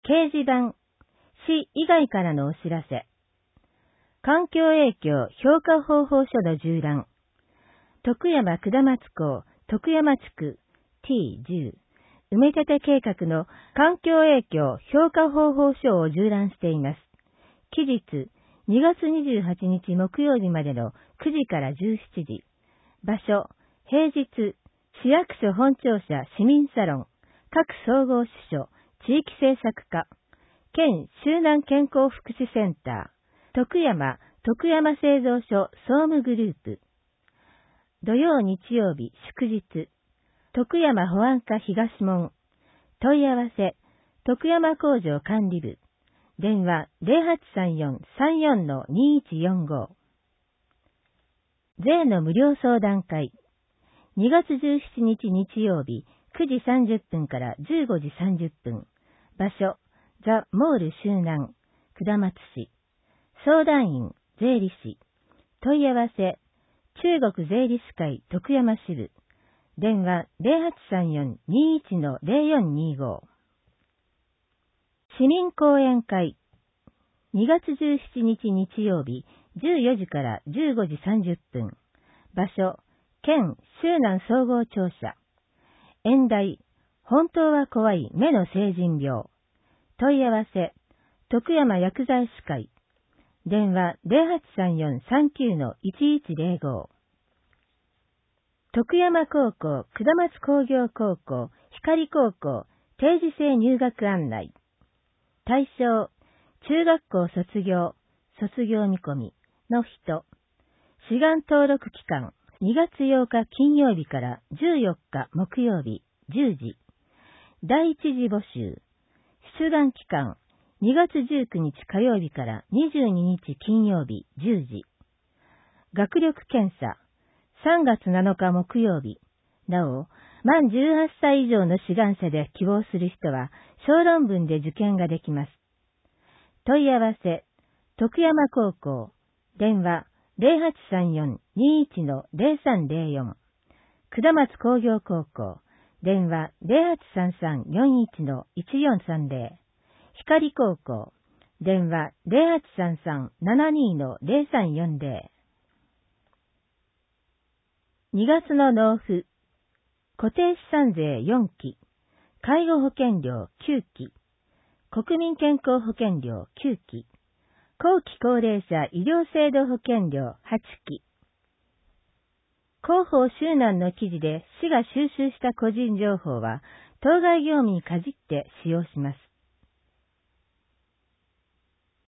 掲示板、市以外からのお知らせ。環境影響評価方法書の縦覧。徳山下松港徳山地区 T10 埋め立て計画の環境影響評価方法書を縦覧しています。期日2月28日木曜日までの9時から17時。場所、平日、市役所本庁舎市民サロン、各総合支所、地域政策課、県周南健康福祉センター、徳山製造所総務グループ。土曜日曜日祝日、徳山保安課東門。問い合わせ、徳山工場管理部。電話 0834-34-2145。税の無料相談会。2月17日日曜日9時30分から15時30分。場所、ザ・モール周南、下松市。相談員、税理士。問い合わせ、中国税理士会徳山支部。電話 0834-21-0425。市民講演会。2月17日日曜日14時から15時30分。場所、県周南総合庁舎。演題、本当は怖い目の成人病。問い合わせ、徳山薬剤師会。電話 0834-39-1105。徳山高校、下松工業高校、光高校、定時制入学案内。対象、中学校卒業見込みの人。志願登録期間、2月8日金曜日から14日木曜日10時。第一次募集。出願期間、2月19日火曜日から22日金曜日10時。学力検査。3月7日木曜日。なお、満18歳以上の志願者で希望する人は、小論文で受験ができます。問い合わせ、徳山高校、電話0834-21-0304。下松工業高校、電話0833-41-1430。光高校、電話0833-72-0340。2月の納付。固定資産税4期、介護保険料9期、国民健康保険料9期、後期高齢者医療制度保険料8期。広報周南の記事で市が収集した個人情報は当該業務に限って使用します。